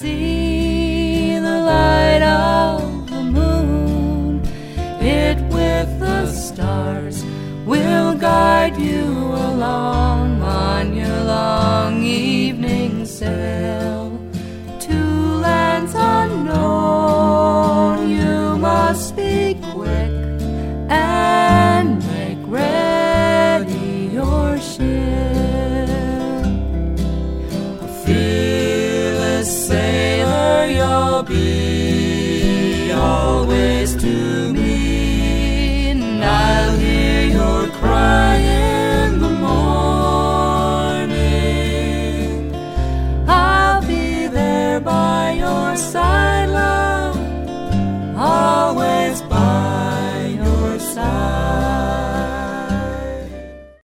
see the light of the moon. It with the stars will guide you along on your long evening sail to lands unknown. You must be quick and make ready your ship. A fearless sailor you'll be.